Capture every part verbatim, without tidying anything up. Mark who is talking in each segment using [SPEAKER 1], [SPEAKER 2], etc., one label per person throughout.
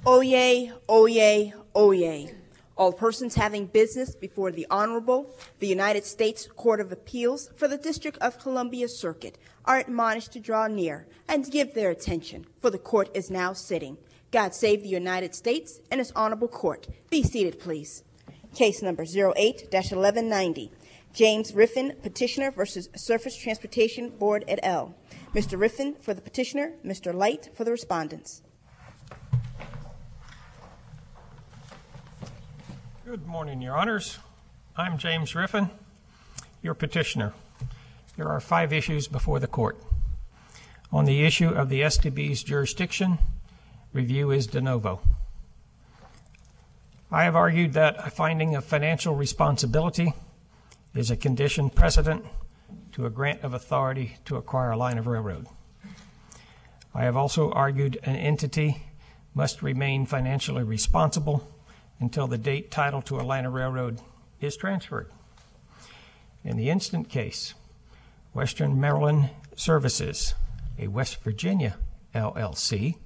[SPEAKER 1] Oyez, oyez, oyez. All persons having business before the Honorable, the United States Court of Appeals for the District of Columbia Circuit are admonished to draw near and give their attention, for the court is now sitting. God save the United States and its honorable court. Be seated, please. Case number zero eight dash eleven ninety. James Riffin, petitioner versus Surface Transportation Board et al. Mister Riffin for the petitioner, Mister Light for the respondents.
[SPEAKER 2] Good morning, Your Honors. I'm James Riffin, your petitioner. There are five issues before the court. On the issue of the S T B's jurisdiction, review is de novo. I have argued that a finding of financial responsibility is a condition precedent to a grant of authority to acquire a line of railroad. I have also argued an entity must remain financially responsible until the date title to a line of railroad is transferred. In the instant case, Western Maryland Services, a West Virginia L L C,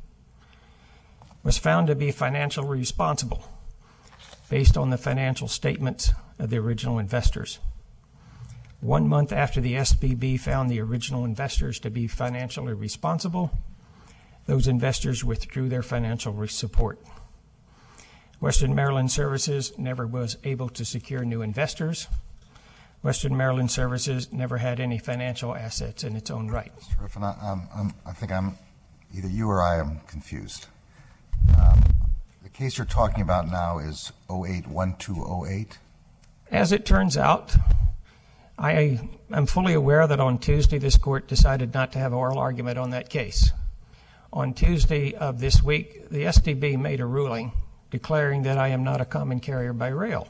[SPEAKER 2] was found to be financially responsible based on the financial statements of the original investors. One month after the S T B found the original investors to be financially responsible, those investors withdrew their financial support. Western Maryland Services never was able to secure new investors. Western Maryland Services never had any financial assets in its own right.
[SPEAKER 3] Mister Riffin, I, I'm, I'm, I think I'm, either you or I am confused. Um, the case you're talking about now is oh eight one two oh eight?
[SPEAKER 2] As it turns out, I am fully aware that on Tuesday this court decided not to have oral argument on that case. On Tuesday of this week, the S T B made a ruling declaring that I am not a common carrier by rail.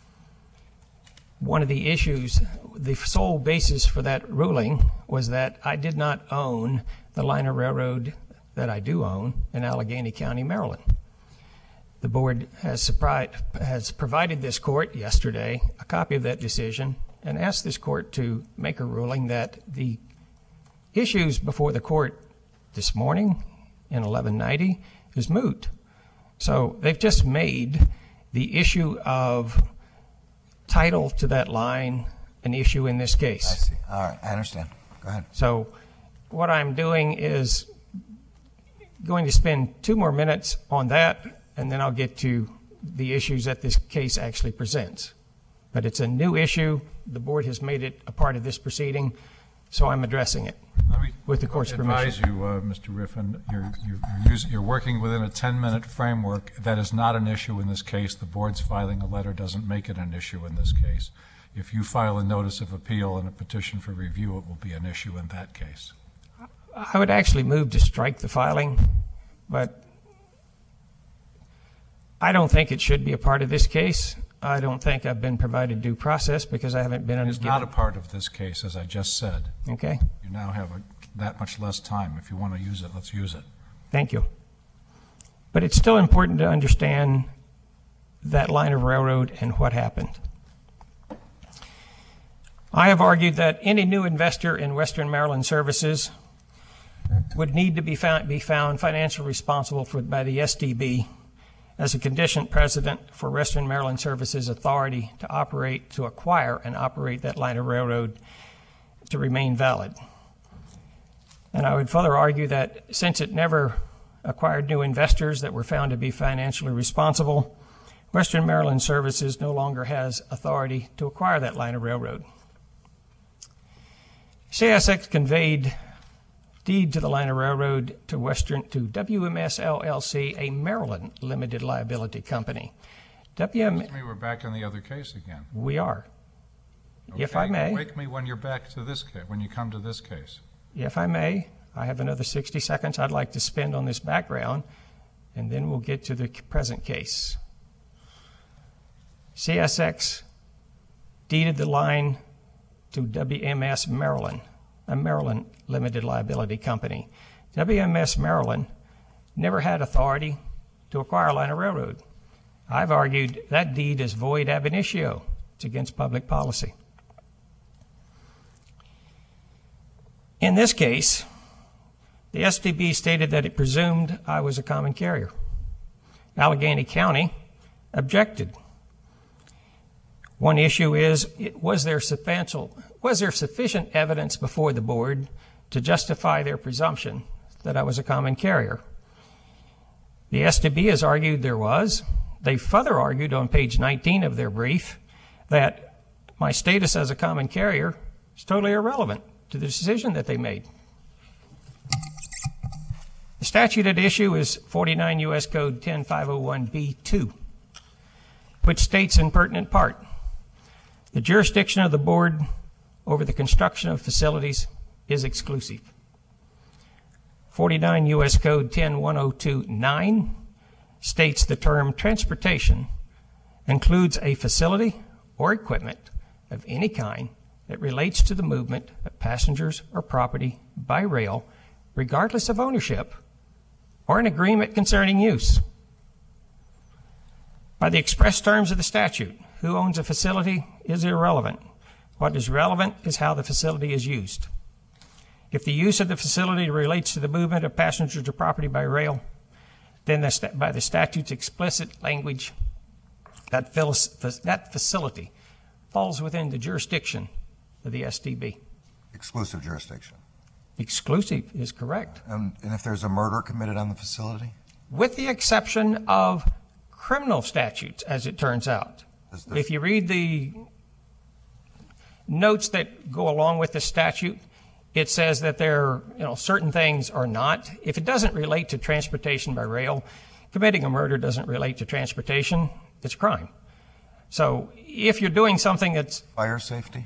[SPEAKER 2] One of the issues, the sole basis for that ruling was that I did not own the line of railroad that I do own in Allegheny County, Maryland. The board has, has provided this court yesterday a copy of that decision and asked this court to make a ruling that the issues before the court this morning in eleven ninety is moot. So they've just made the issue of title to that line an issue in this case.
[SPEAKER 3] I see. All right, I understand. Go ahead.
[SPEAKER 2] So what I'm doing is going to spend two more minutes on that, and then I'll get to the issues that this case actually presents. But it's a new issue. The board has made it a part of this proceeding, so I'm addressing it with the court's permission.
[SPEAKER 4] I advise you, uh, Mister Riffin, you're, you're, you're, using, you're working within a ten-minute framework. That is not an issue in this case. The board's filing a letter doesn't make it an issue in this case. If you file a notice of appeal and a petition for review, it will be an issue in that case.
[SPEAKER 2] I would actually move to strike the filing, but I don't think it should be a part of this case. I don't think I've been provided due process because I haven't been on.
[SPEAKER 4] It's not a part of this case, as I just said.
[SPEAKER 2] Okay.
[SPEAKER 4] You now have a, that much less time. If you want to use it, let's use it.
[SPEAKER 2] Thank you. But it's still important to understand that line of railroad and what happened. I have argued that any new investor in Western Maryland Services would need to be found, be found financially responsible for, by the S T B as a condition precedent for Western Maryland Services authority to operate, to acquire and operate that line of railroad to remain valid. And I would further argue that since it never acquired new investors that were found to be financially responsible, Western Maryland Services no longer has authority to acquire that line of railroad. C S X conveyed deed to the line of railroad to Western to W M S L L C, a Maryland limited liability company. W M S.
[SPEAKER 4] We're back in the other case again.
[SPEAKER 2] We are.
[SPEAKER 4] Okay.
[SPEAKER 2] If I may.
[SPEAKER 4] Wake me when you're back to this case. When you come to this case.
[SPEAKER 2] If I may, I have another sixty seconds I'd like to spend on this background, and then we'll get to the present case. C S X deeded the line to W M S Maryland, a Maryland limited liability company. W M S Maryland never had authority to acquire a line of railroad. I've argued that deed is void ab initio. It's against public policy. In this case, the S T B stated that it presumed I was a common carrier. Allegheny County objected. One issue is, was there substantial, was there sufficient evidence before the board to justify their presumption that I was a common carrier? The S T B has argued there was. They further argued on page nineteen of their brief that my status as a common carrier is totally irrelevant to the decision that they made. The statute at issue is forty-nine U S Code ten five oh one B two, which states in pertinent part, the jurisdiction of the board over the construction of facilities is exclusive. forty-nine U S Code ten one oh two nine states the term transportation includes a facility or equipment of any kind that relates to the movement of passengers or property by rail, regardless of ownership or an agreement concerning use. By the express terms of the statute, who owns a facility is irrelevant. What is relevant is how the facility is used. If the use of the facility relates to the movement of passengers or property by rail, then the st- by the statute's explicit language, that, fil- that facility falls within the jurisdiction of the S T B.
[SPEAKER 3] Exclusive jurisdiction.
[SPEAKER 2] Exclusive is correct.
[SPEAKER 3] Um, and if there's a murder committed on the facility?
[SPEAKER 2] With the exception of criminal statutes, as it turns out.
[SPEAKER 3] Does this-
[SPEAKER 2] If you read the notes that go along with the statute, it says that there, you know, certain things are not. If it doesn't relate to transportation by rail, committing a murder doesn't relate to transportation, it's a crime. So if you're doing something that's...
[SPEAKER 3] Fire safety?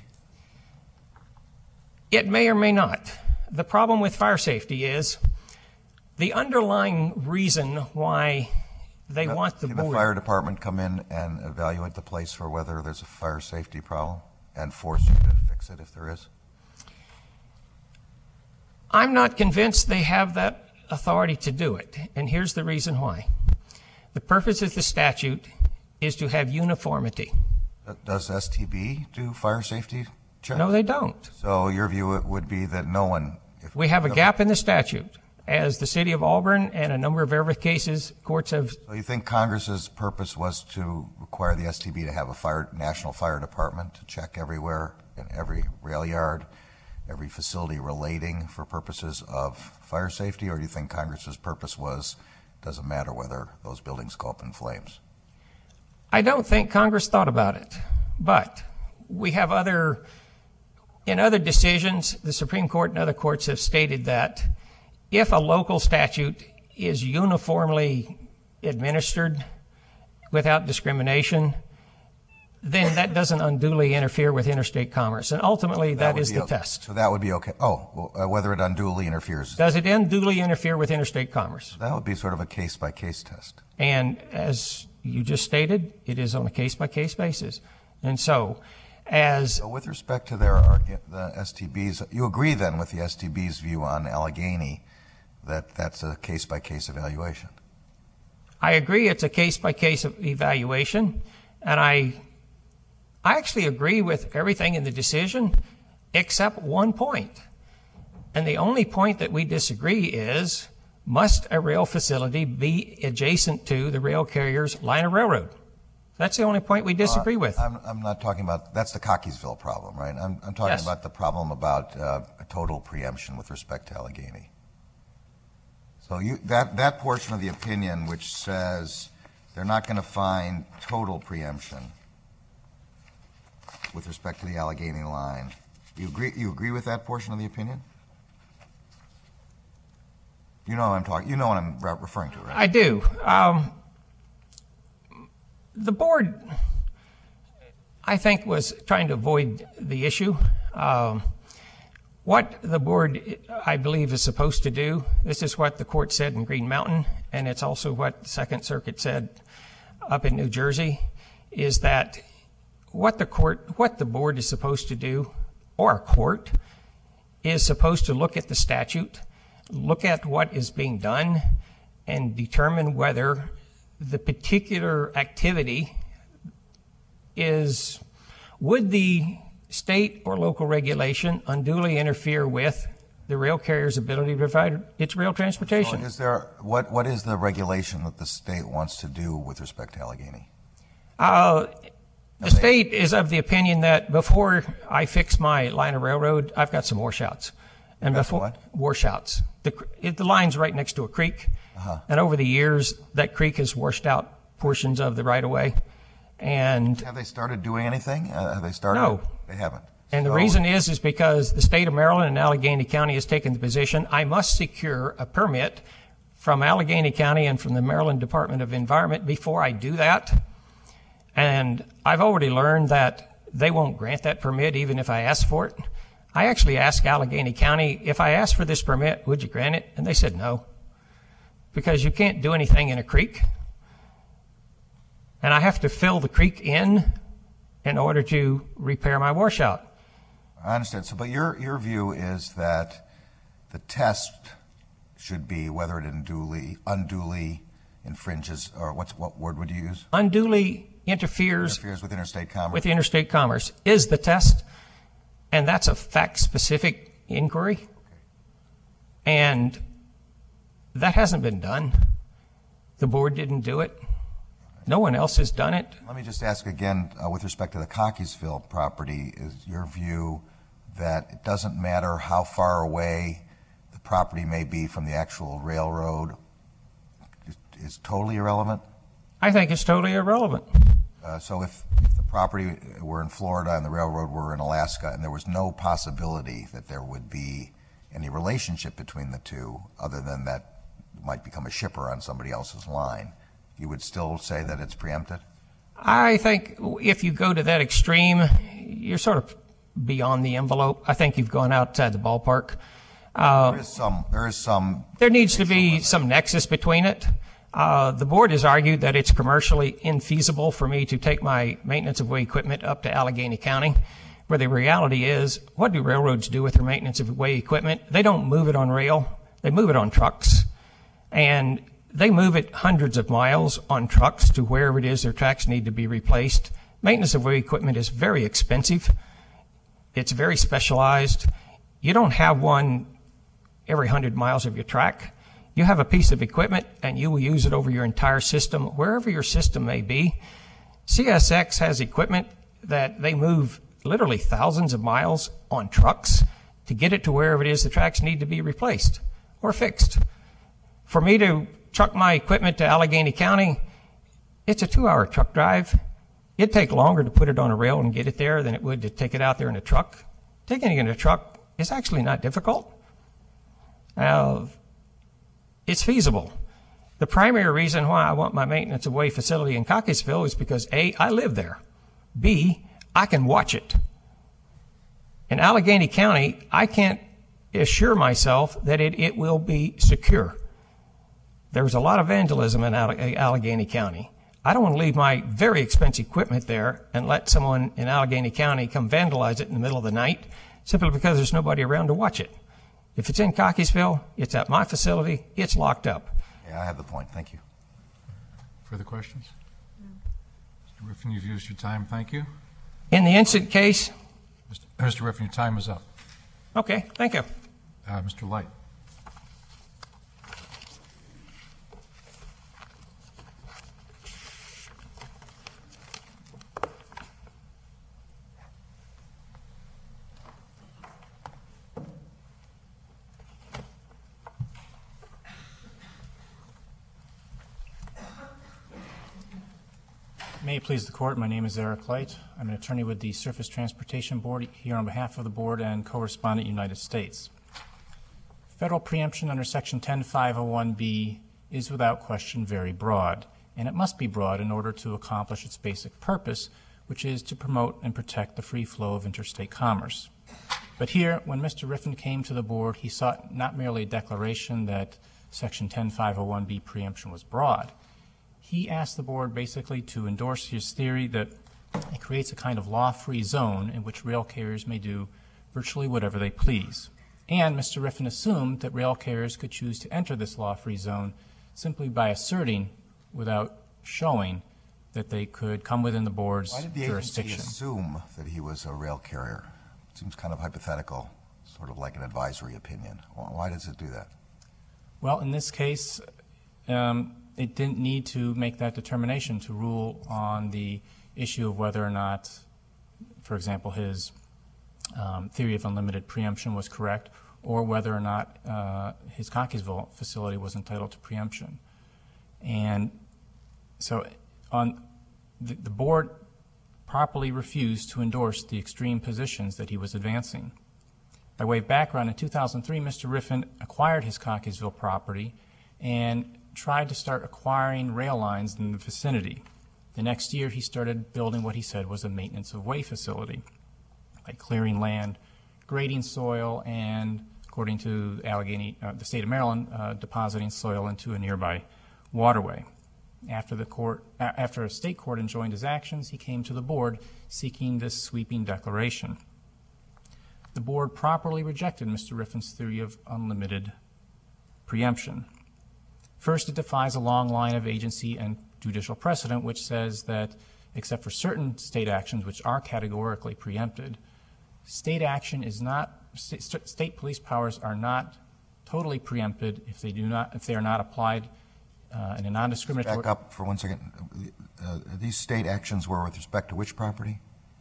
[SPEAKER 2] It may or may not. The problem with fire safety is the underlying reason why they want the
[SPEAKER 3] Can
[SPEAKER 2] board...
[SPEAKER 3] the fire department come in and evaluate the place for whether there's a fire safety problem and force you to fix it if there is?
[SPEAKER 2] I'm not convinced they have that authority to do it, and here's the reason why. The purpose of the statute is to have uniformity.
[SPEAKER 3] Does S T B do fire safety checks?
[SPEAKER 2] No, they don't.
[SPEAKER 3] So your view would be that no one... If
[SPEAKER 2] We have a gap in the statute. As the city of Auburn and a number of other cases, courts have...
[SPEAKER 3] So you think Congress's purpose was to require the S T B to have a fire, national fire department to check everywhere in every rail yard, every facility relating for purposes of fire safety, or do you think Congress's purpose was, doesn't matter whether those buildings go up in flames?
[SPEAKER 2] I don't think Congress thought about it, but we have other, in other decisions, the Supreme Court and other courts have stated that if a local statute is uniformly administered without discrimination, then that doesn't unduly interfere with interstate commerce. And ultimately, that,
[SPEAKER 3] that
[SPEAKER 2] is the
[SPEAKER 3] o-
[SPEAKER 2] test.
[SPEAKER 3] So that would be okay. Oh, well, uh, whether it unduly interferes.
[SPEAKER 2] Does it unduly interfere with interstate commerce?
[SPEAKER 3] That would be sort of a case-by-case test.
[SPEAKER 2] And as you just stated, it is on a case-by-case basis. And so, as...
[SPEAKER 3] So with respect to their argu- the S T B's, you agree then with the S T B's view on Allegheny that that's a case-by-case evaluation?
[SPEAKER 2] I agree it's a case-by-case evaluation, and I... I actually agree with everything in the decision except one point. And the only point that we disagree is, must a rail facility be adjacent to the rail carrier's line of railroad? That's the only point we disagree
[SPEAKER 3] uh,
[SPEAKER 2] with.
[SPEAKER 3] I'm, I'm not talking about, that's the Cockeysville problem, right? I'm, I'm talking
[SPEAKER 2] Yes.
[SPEAKER 3] about the problem about uh, a total preemption with respect to Allegheny. So you, that, that portion of the opinion which says they're not going to find total preemption with respect to the Allegheny line. You agree, you agree with that portion of the opinion? You know what I'm talking, you know what I'm re- referring to, right?
[SPEAKER 2] I do. Um, the board, I think, was trying to avoid the issue. Um, what the board, I believe, is supposed to do, this is what the court said in Green Mountain, and it's also what the Second Circuit said up in New Jersey, is that what the court, what the board is supposed to do, or a court, is supposed to look at the statute, look at what is being done, and determine whether the particular activity is, would the state or local regulation unduly interfere with the rail carrier's ability to provide its rail transportation.
[SPEAKER 3] So is there, what, what is the regulation that the state wants to do with respect to Allegheny?
[SPEAKER 2] Uh, the state is of the opinion that before I fix my line of railroad, I've got some washouts. And
[SPEAKER 3] That's
[SPEAKER 2] before
[SPEAKER 3] what?
[SPEAKER 2] washouts, the it, the line's right next to a creek,
[SPEAKER 3] Uh-huh.
[SPEAKER 2] and over the years, that creek has washed out portions of the right of way. And
[SPEAKER 3] Have they started doing anything? Uh, have they started?
[SPEAKER 2] No.
[SPEAKER 3] They haven't.
[SPEAKER 2] And the
[SPEAKER 3] So-
[SPEAKER 2] reason is, is because the state of Maryland and Allegheny County has taken the position, I must secure a permit from Allegheny County and from the Maryland Department of Environment before I do that. And I've already learned that they won't grant that permit even if I ask for it. I actually asked Allegheny County, if I asked for this permit, would you grant it? And they said no, because you can't do anything in a creek. And I have to fill the creek in in order to repair my washout.
[SPEAKER 3] I understand. So, but your, your view is that the test should be whether it unduly, unduly infringes, or what's, what word would you use?
[SPEAKER 2] Unduly interferes
[SPEAKER 3] Interferes with interstate commerce.
[SPEAKER 2] with interstate commerce is the test, and that's a fact-specific inquiry. And that hasn't been done. The board didn't do it. No one else has done it.
[SPEAKER 3] Let me just ask again, uh, with respect to the Cockeysville property, is your view that it doesn't matter how far away the property may be from the actual railroad, is, is totally irrelevant?
[SPEAKER 2] I think it's totally irrelevant.
[SPEAKER 3] Uh, so if, if the property were in Florida and the railroad were in Alaska and there was no possibility that there would be any relationship between the two other than that it might become a shipper on somebody else's line, you would still say that it's preempted?
[SPEAKER 2] I think if you go to that extreme, you're sort of beyond the envelope. I think you've gone outside the ballpark. Uh,
[SPEAKER 3] There is some, there is some,
[SPEAKER 2] there needs to be some nexus between it. Uh, the board has argued that it's commercially infeasible for me to take my maintenance of way equipment up to Allegheny County, where the reality is, what do railroads do with their maintenance of way equipment? They don't move it on rail. They move it on trucks. And they move it hundreds of miles on trucks to wherever it is their tracks need to be replaced. Maintenance of way equipment is very expensive. It's very specialized. You don't have one every hundred miles of your track. You have a piece of equipment and you will use it over your entire system, wherever your system may be. C S X has equipment that they move literally thousands of miles on trucks to get it to wherever it is the tracks need to be replaced or fixed. For me to truck my equipment to Allegheny County, it's a two-hour truck drive. It'd take longer to put it on a rail and get it there than it would to take it out there in a truck. Taking it in a truck is actually not difficult. Uh, it's feasible. The primary reason why I want my maintenance of way facility in Cockeysville is because A, I live there. B, I can watch it. In Allegheny County, I can't assure myself that it, it will be secure. There's a lot of vandalism in Allegheny County. I don't want to leave my very expensive equipment there and let someone in Allegheny County come vandalize it in the middle of the night simply because there's nobody around to watch it. If it's in Cockeysville, it's at my facility, it's locked up.
[SPEAKER 3] yeah, I have the point. Thank you.
[SPEAKER 4] Further questions? Mister Riffin, you've used your time. Thank you.
[SPEAKER 2] In the instant case,
[SPEAKER 4] Mister Riffin, your time is up.
[SPEAKER 2] okay, thank you.
[SPEAKER 4] Uh, Mister Light.
[SPEAKER 5] May it please the Court, my name is Eric Light. I'm an attorney with the Surface Transportation Board here on behalf of the Board and co-respondent United States. Federal preemption under Section ten five oh one B is without question very broad, and it must be broad in order to accomplish its basic purpose, which is to promote and protect the free flow of interstate commerce. But here, when Mister Riffin came to the Board, he sought not merely a declaration that Section ten five oh one B preemption was broad. He asked the Board basically to endorse his theory that it creates a kind of law-free zone in which rail carriers may do virtually whatever they please. And Mister Riffin assumed that rail carriers could choose to enter this law-free zone simply by asserting, without showing, that they could come within the Board's
[SPEAKER 3] Why did the
[SPEAKER 5] jurisdiction.
[SPEAKER 3] agency assume that he was a rail carrier? It seems kind of hypothetical. sort of like an advisory opinion. Why why does it do that?
[SPEAKER 5] Well, in this case, um, it didn't need to make that determination to rule on the issue of whether or not, for example, his um, theory of unlimited preemption was correct, or whether or not uh, his Cockeysville facility was entitled to preemption. And so on the, the board properly refused to endorse the extreme positions that he was advancing. By way of background, in two thousand three, Mister Riffin acquired his Cockeysville property and tried to start acquiring rail lines in the vicinity. The next year, he started building what he said was a maintenance of way facility, like clearing land, grading soil, and, according to Allegheny, uh, the state of Maryland, uh, depositing soil into a nearby waterway. After the court, uh, after a state court enjoined his actions, he came to the board seeking this sweeping declaration. The board properly rejected Mister Riffin's theory of unlimited preemption. First, it defies a long line of agency and judicial precedent which says that, except for certain state actions which are categorically preempted, state action is not, st state police powers are not totally preempted if they do not, if they are not applied uh, in a non-discriminatory.
[SPEAKER 3] Back up for one second. Uh, these state actions were with respect to which property?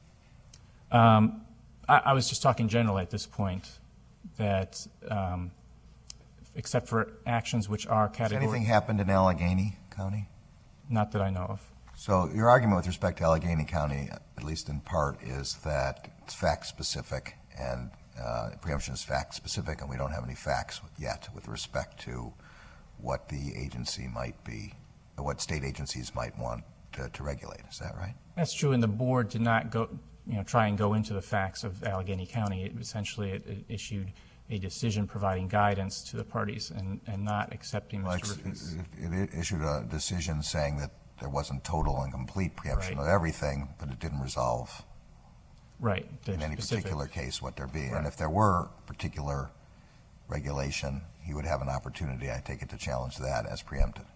[SPEAKER 5] Um, I, I was just talking generally at this point, that um, except for actions which are
[SPEAKER 3] Has
[SPEAKER 5] categorically.
[SPEAKER 3] anything happened in Allegheny County?
[SPEAKER 5] Not that I know of.
[SPEAKER 3] So your argument with respect to Allegheny County, at least in part, is that it's fact-specific, and uh, preemption is fact-specific, and we don't have any facts yet with respect to what the agency might be, or what state agencies might want to, to regulate. Is that right?
[SPEAKER 5] That's true, and the board did not go, you know, try and go into the facts of Allegheny County. It essentially it, it issued a decision providing guidance to the parties and, and not accepting
[SPEAKER 3] Well,
[SPEAKER 5] Mister Riffin's.
[SPEAKER 3] it, it issued a decision saying that there wasn't total and complete preemption
[SPEAKER 5] Right.
[SPEAKER 3] of everything, but it didn't resolve
[SPEAKER 5] Right. the
[SPEAKER 3] in any
[SPEAKER 5] specific-
[SPEAKER 3] particular case what there be. And
[SPEAKER 5] Right.
[SPEAKER 3] if there were particular regulation, he would have an opportunity, I take it, to challenge that as preempted.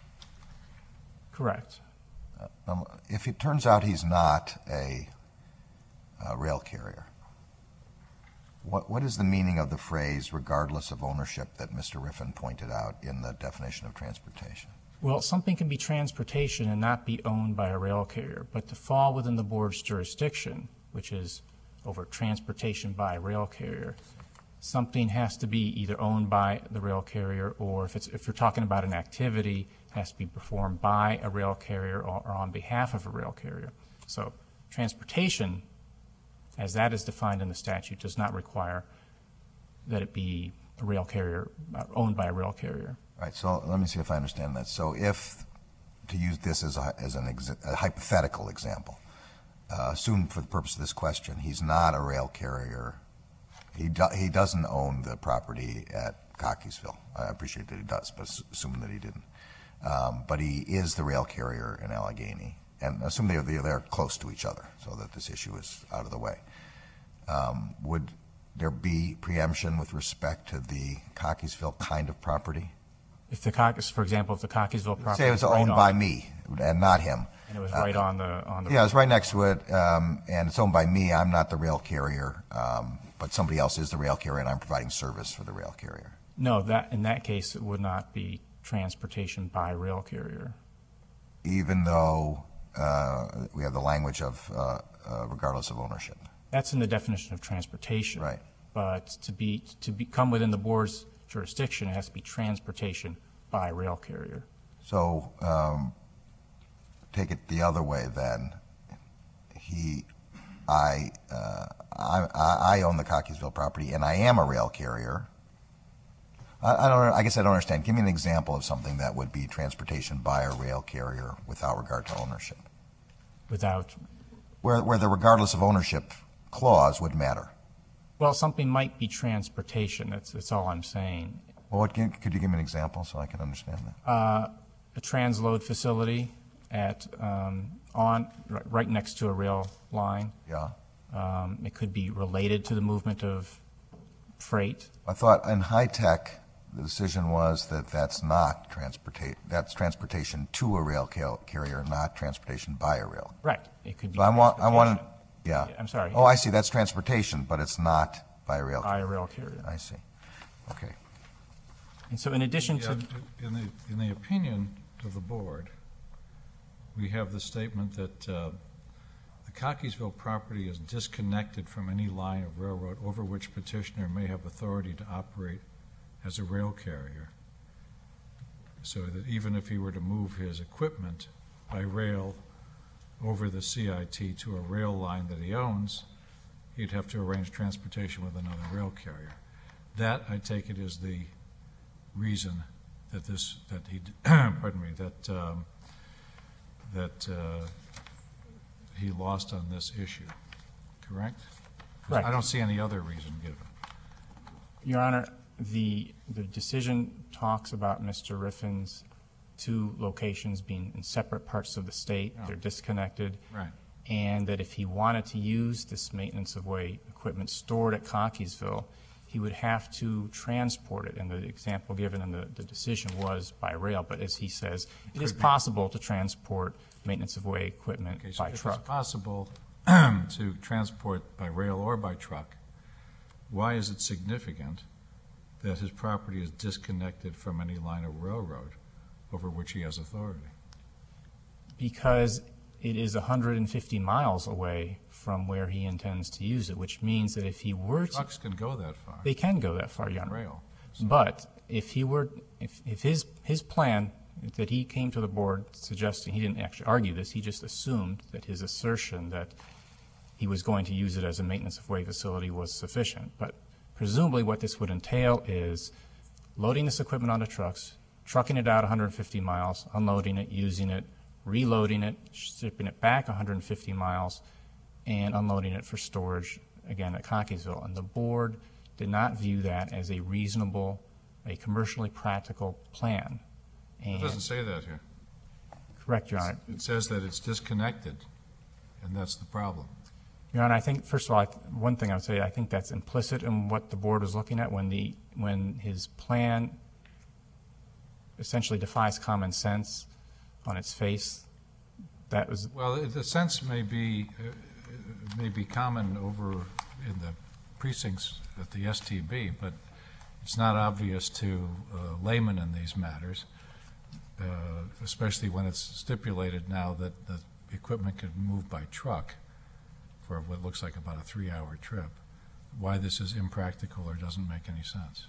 [SPEAKER 5] Correct.
[SPEAKER 3] Um, if it turns out he's not a, a rail carrier, what, what is the meaning of the phrase regardless of ownership that Mister Riffin pointed out in the definition of transportation?
[SPEAKER 5] Well, something can be transportation and not be owned by a rail carrier, but to fall within the board's jurisdiction, which is over transportation by a rail carrier, something has to be either owned by the rail carrier, or if it's if you're talking about an activity, it has to be performed by a rail carrier or, or on behalf of a rail carrier. So transportation, as that is defined in the statute, does not require that it be a rail carrier, uh, owned by a rail carrier.
[SPEAKER 3] Right, so let me see if I understand that. So if, to use this as a, as an ex a hypothetical example, uh, assume for the purpose of this question, he's not a rail carrier. He, do, he doesn't own the property at Cockeysville. I appreciate that he does, but assuming that he didn't. Um, but he is the rail carrier in Allegheny. And assume they're, they're close to each other so that this issue is out of the way. Um, would there be preemption with respect to the Cockeysville kind of property?
[SPEAKER 5] If the Cockes, for example, if the Cockeysville property
[SPEAKER 3] Say it was
[SPEAKER 5] was right
[SPEAKER 3] owned
[SPEAKER 5] on-
[SPEAKER 3] by me and not him.
[SPEAKER 5] and it was
[SPEAKER 3] Uh,
[SPEAKER 5] right on the on the
[SPEAKER 3] Yeah, it's right next to it, um, and it's owned by me. I'm not the rail carrier, um, but somebody else is the rail carrier, and I'm providing service for the rail carrier.
[SPEAKER 5] No, that in that case it would not be transportation by rail carrier.
[SPEAKER 3] Even though uh, we have the language of uh, uh, regardless of ownership.
[SPEAKER 5] That's in the definition of transportation.
[SPEAKER 3] Right.
[SPEAKER 5] But to be to become within the board's jurisdiction, it has to be transportation by rail carrier.
[SPEAKER 3] So um, take it the other way then. He, I, uh, I, I own the Cockeysville property, and I am a rail carrier. I, I don't. I guess I don't understand. Give me an example of something that would be transportation by a rail carrier without regard to ownership,
[SPEAKER 5] Without,
[SPEAKER 3] where where the regardless of ownership clause would matter.
[SPEAKER 5] well, something might be transportation. That's that's all I'm saying.
[SPEAKER 3] Well, what, can, could you give me an example so I can understand that?
[SPEAKER 5] Uh, a transload facility at um, on right, right next to a rail line.
[SPEAKER 3] Yeah.
[SPEAKER 5] Um, it could be related to the movement of freight.
[SPEAKER 3] I thought in high tech, the decision was that that's not transportation. That's transportation to a rail ca- carrier, not transportation by a rail.
[SPEAKER 5] Right. It could be.
[SPEAKER 3] So I want. I want.
[SPEAKER 5] transportation.
[SPEAKER 3] Yeah.
[SPEAKER 5] I'm sorry.
[SPEAKER 3] Oh, I see. That's transportation, but it's not by a rail
[SPEAKER 5] by a
[SPEAKER 3] carrier.
[SPEAKER 5] rail carrier.
[SPEAKER 3] I see. Okay.
[SPEAKER 5] And so in addition
[SPEAKER 4] Yeah,
[SPEAKER 5] to,
[SPEAKER 4] in the, in the opinion of the board, we have the statement that uh, the Cockeysville property is disconnected from any line of railroad over which petitioner may have authority to operate as a rail carrier. So that even if he were to move his equipment by rail over the C I T to a rail line that he owns, he'd have to arrange transportation with another rail carrier. That, I take it, is the reason that this, that he, pardon me, that um, that uh, he lost on this issue, correct? 'Cause
[SPEAKER 5] Correct.
[SPEAKER 4] I don't see any other reason given.
[SPEAKER 5] Your Honor, the, the decision talks about Mister Riffin's two locations being in separate parts of the state.
[SPEAKER 4] Yeah.
[SPEAKER 5] They're disconnected.
[SPEAKER 4] Right.
[SPEAKER 5] And that if he wanted to use this maintenance of way equipment stored at Cockeysville, he would have to transport it. And the example given in the, the decision was by rail. But as he says, it is possible to transport maintenance of way equipment
[SPEAKER 4] Okay, so
[SPEAKER 5] by
[SPEAKER 4] if
[SPEAKER 5] truck.
[SPEAKER 4] it's possible to transport by rail or by truck, why is it significant that his property is disconnected from any line of railroad over which he has authority?
[SPEAKER 5] Because it is one hundred fifty miles away from where he intends to use it, which means that if he were to,
[SPEAKER 4] Trucks can go that far,
[SPEAKER 5] they can go that far, Your Honor.
[SPEAKER 4] rail.
[SPEAKER 5] But if he were, if, if his, his plan that he came to the board suggesting, he didn't actually argue this, he just assumed that his assertion that he was going to use it as a maintenance of way facility was sufficient. But presumably what this would entail is loading this equipment onto trucks, trucking it out one hundred fifty miles, unloading it, using it, reloading it, shipping it back one hundred fifty miles, and unloading it for storage, again, at Cockeysville. And the board did not view that as a reasonable, a commercially practical plan.
[SPEAKER 4] It
[SPEAKER 5] And
[SPEAKER 4] doesn't say that here.
[SPEAKER 5] correct, Your Honor.
[SPEAKER 4] It says that it's disconnected, and that's the problem.
[SPEAKER 5] Your Honor, I think, first of all, I th- one thing I would say, I think that's implicit in what the board was looking at when the, when his plan essentially defies common sense on its face. That was,
[SPEAKER 4] Well, the sense may be, uh, may be common over in the precincts at the S T B, but it's not obvious to uh, laymen in these matters, uh, especially when it's stipulated now that the equipment can move by truck for what looks like about a three-hour trip. Why this is impractical or doesn't make any sense.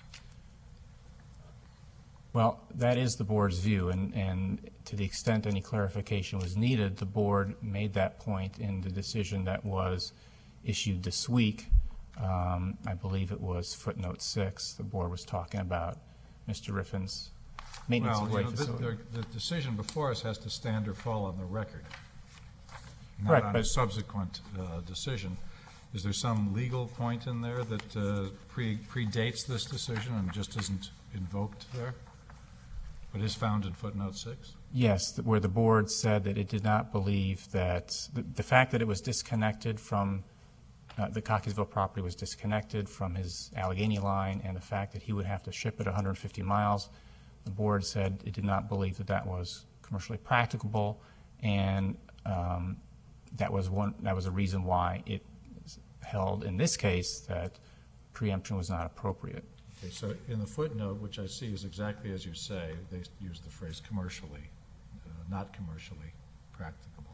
[SPEAKER 5] well, that is the board's view, and, and to the extent any clarification was needed, the board made that point in the decision that was issued this week. Um, I believe it was footnote six. The board was talking about Mister Riffin's maintenance
[SPEAKER 4] Well,
[SPEAKER 5] of
[SPEAKER 4] you
[SPEAKER 5] way
[SPEAKER 4] know, the,
[SPEAKER 5] facility.
[SPEAKER 4] the, the decision before us has to stand or fall on the record, not
[SPEAKER 5] Correct,
[SPEAKER 4] on a
[SPEAKER 5] but-
[SPEAKER 4] subsequent uh, decision. Is there some legal point in there that uh, pre predates this decision and just isn't invoked there, but is found in footnote six?
[SPEAKER 5] Yes, th- where the board said that it did not believe that, the, the fact that it was disconnected from, uh, the Cockeysville property was disconnected from his Allegheny line, and the fact that he would have to ship it one hundred fifty miles, the board said it did not believe that that was commercially practicable, and um, that was one, that was a reason why it held in this case that preemption was not appropriate.
[SPEAKER 4] Okay, so in the footnote, which I see is exactly as you say, they use the phrase commercially, uh, not commercially practicable.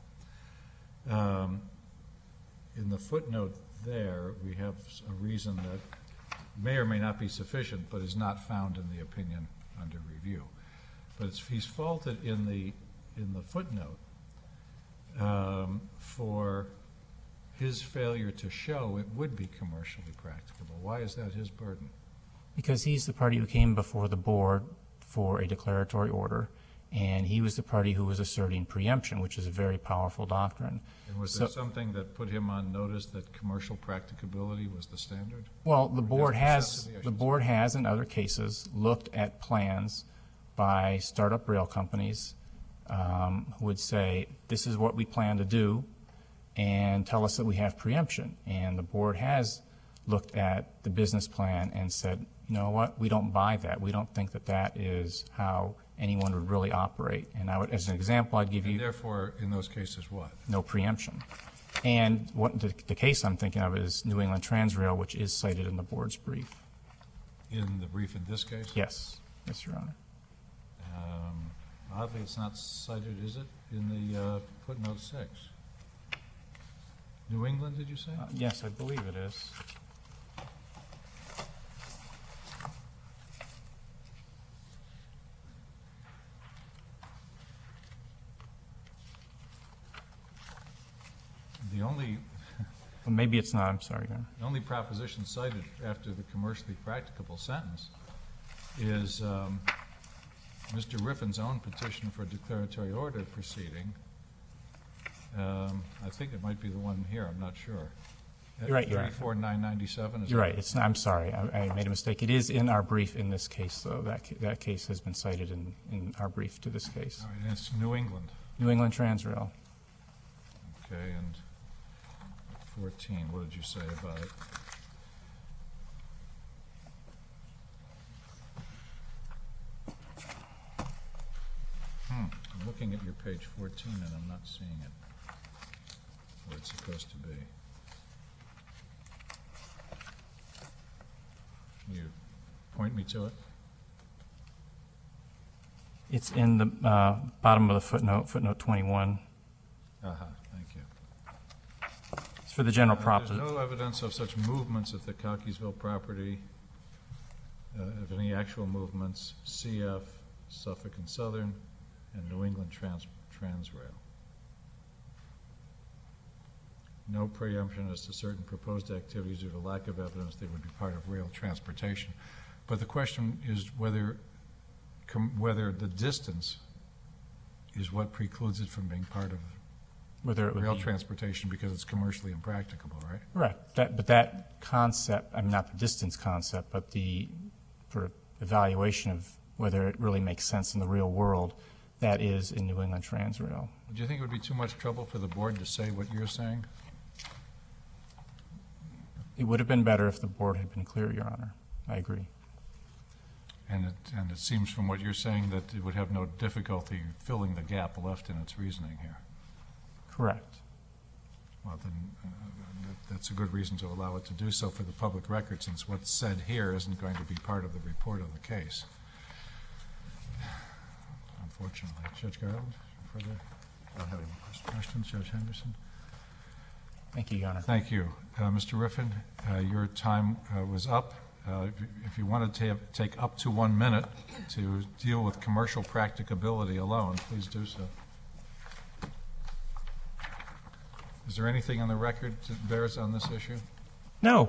[SPEAKER 4] Um, in the footnote there, we have s- a reason that may or may not be sufficient, but is not found in the opinion under review. But it's, he's faulted in the in the footnote um, for his failure to show it would be commercially practicable. Why is that his burden?
[SPEAKER 5] Because he's the party who came before the board for a declaratory order, and he was the party who was asserting preemption, which is a very powerful doctrine.
[SPEAKER 4] And was
[SPEAKER 5] So-
[SPEAKER 4] there something that put him on notice that commercial practicability was the standard?
[SPEAKER 5] Well, the board has,
[SPEAKER 4] necessity, I
[SPEAKER 5] the
[SPEAKER 4] should
[SPEAKER 5] board has in other cases looked at plans by startup rail companies um, who would say, this is what we plan to do, and tell us that we have preemption. And the board has looked at the business plan and said, you know what, we don't buy that. We don't think that that is how anyone would really operate. And I would, as an example, I'd give
[SPEAKER 4] And
[SPEAKER 5] you
[SPEAKER 4] therefore, in those cases, what?
[SPEAKER 5] no preemption. And what the, the case I'm thinking of is New England Transrail, which is cited in the board's brief.
[SPEAKER 4] In the brief in this case?
[SPEAKER 5] Yes, yes, Your Honor.
[SPEAKER 4] Um, Oddly, it's not cited, is it, in the uh, footnote six? New England, did you say?
[SPEAKER 5] Uh, yes, I believe it is.
[SPEAKER 4] The only,
[SPEAKER 5] Well, maybe it's not. I'm sorry, Your Honor.
[SPEAKER 4] the only proposition cited after the commercially practicable sentence is um, Mister Riffin's own petition for declaratory order proceeding. Um, I think it might be the one here, I'm not sure.
[SPEAKER 5] You're right, Your Honor.
[SPEAKER 4] thirty-four nine ninety-seven, is
[SPEAKER 5] You're
[SPEAKER 4] that-
[SPEAKER 5] right. It's not, I'm sorry. I, I made a mistake. It is in our brief in this case, though. That, ca- that case has been cited in, in our brief to this case.
[SPEAKER 4] All right, and it's New England.
[SPEAKER 5] New England Transrail.
[SPEAKER 4] Okay, and fourteen, what did you say about it? Hmm, I'm looking at your page fourteen and I'm not seeing it where it's supposed to be. Can you point me to it?
[SPEAKER 5] It's in the uh, bottom of the footnote, footnote twenty-one.
[SPEAKER 4] Uh-huh, thank you.
[SPEAKER 5] It's for the general
[SPEAKER 4] Uh,
[SPEAKER 5] prop.
[SPEAKER 4] There's no evidence of such movements at the Cockeysville property, uh, of any actual movements, C F, Suffolk and Southern, and New England Trans Transrail. No preemption as to certain proposed activities due to lack of evidence they would be part of rail transportation. But the question is whether, com whether the distance is what precludes it from being part of
[SPEAKER 5] Whether it would
[SPEAKER 4] rail
[SPEAKER 5] be
[SPEAKER 4] transportation because it's commercially impracticable, right?
[SPEAKER 5] Right. That, but that concept, I mean, not the distance concept, but the sort of evaluation of whether it really makes sense in the real world, that is in New England Transrail.
[SPEAKER 4] Do you think it would be too much trouble for the board to say what you're saying?
[SPEAKER 5] It would have been better if the board had been clear, Your Honor. I agree.
[SPEAKER 4] And it, and it seems from what you're saying that it would have no difficulty filling the gap left in its reasoning here.
[SPEAKER 5] Correct.
[SPEAKER 4] Well, then, uh, that, that's a good reason to allow it to do so for the public record, since what's said here isn't going to be part of the report of the case. Unfortunately. Judge Garland, further
[SPEAKER 3] I don't have any more questions.
[SPEAKER 4] questions? Judge Henderson?
[SPEAKER 5] Thank you, Your Honor.
[SPEAKER 4] Thank you. Uh, Mister Riffin, uh, your time uh, was up. Uh, if, you- if you wanted to have, take up to one minute to deal with commercial practicability alone, please do so. Is there anything on the record that bears on this issue?
[SPEAKER 2] No.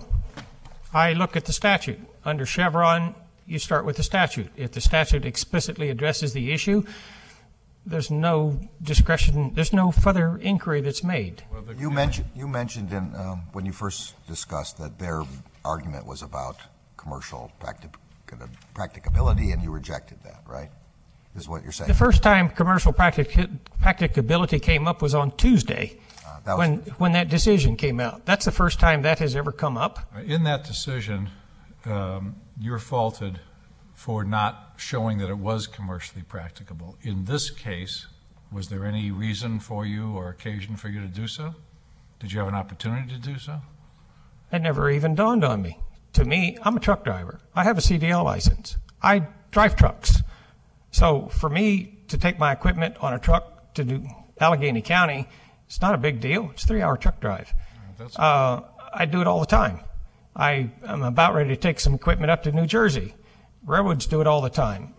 [SPEAKER 2] I look at the statute. Under Chevron, you start with the statute. If the statute explicitly addresses the issue, there's no discretion, there's no further inquiry that's made.
[SPEAKER 4] Well, the-
[SPEAKER 3] You mentioned, you mentioned in, um, when you first discussed that their argument was about commercial practic- practicability, and you rejected that, right? Is what you're saying?
[SPEAKER 2] The first time commercial practic- practicability came up was on Tuesday,
[SPEAKER 3] Uh, that was-
[SPEAKER 2] when, when that decision came out. That's the first time that has ever come up.
[SPEAKER 4] In that decision, um, you're faulted for not showing that it was commercially practicable. In this case, was there any reason for you or occasion for you to do so? Did you have an opportunity to do so?
[SPEAKER 2] It never even dawned on me. To me, I'm a truck driver. I have a C D L license. I drive trucks. So for me to take my equipment on a truck to do Allegheny County, it's not a big deal. It's a three-hour truck drive.
[SPEAKER 4] That's,
[SPEAKER 2] Uh, I do it all the time. I am about ready to take some equipment up to New Jersey. Railroads do it all the time.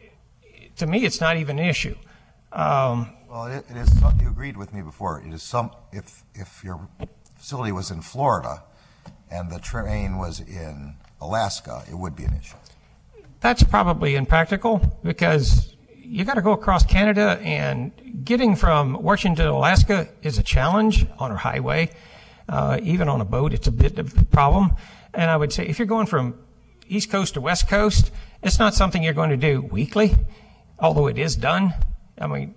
[SPEAKER 2] To me, it's not even an issue. Um,
[SPEAKER 3] Well, it, it is, some- you agreed with me before, it is some, if, if your facility was in Florida and the train was in Alaska, it would be an issue.
[SPEAKER 2] That's probably impractical because you got to go across Canada, and getting from Washington to Alaska is a challenge on a highway. Uh, even on a boat, it's a bit of a problem. And I would say if you're going from East Coast to West Coast, it's not something you're going to do weekly, although it is done. I mean,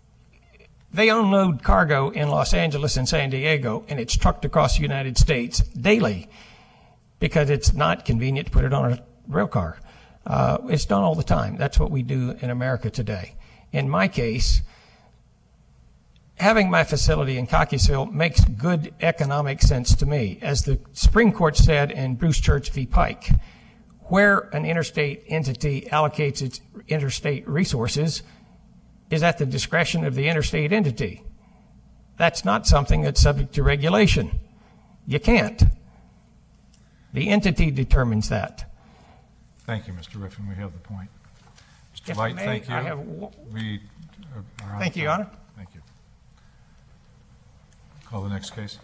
[SPEAKER 2] they unload cargo in Los Angeles and San Diego, and it's trucked across the United States daily because it's not convenient to put it on a rail car. Uh, it's done all the time. That's what we do in America today. In my case, having my facility in Cockeysville makes good economic sense to me. As the Supreme Court said in Bruce Church v. Pike, where an interstate entity allocates its interstate resources is at the discretion of the interstate entity. That's not something that's subject to regulation. You can't. The entity determines that.
[SPEAKER 4] Thank you, Mister Riffin. We have the point. Mister
[SPEAKER 2] If I
[SPEAKER 4] Light,
[SPEAKER 2] may,
[SPEAKER 4] thank you.
[SPEAKER 2] I have w-
[SPEAKER 4] We are out of
[SPEAKER 2] Thank you,
[SPEAKER 4] time.
[SPEAKER 2] Your Honor.
[SPEAKER 4] Thank you. Call the next case.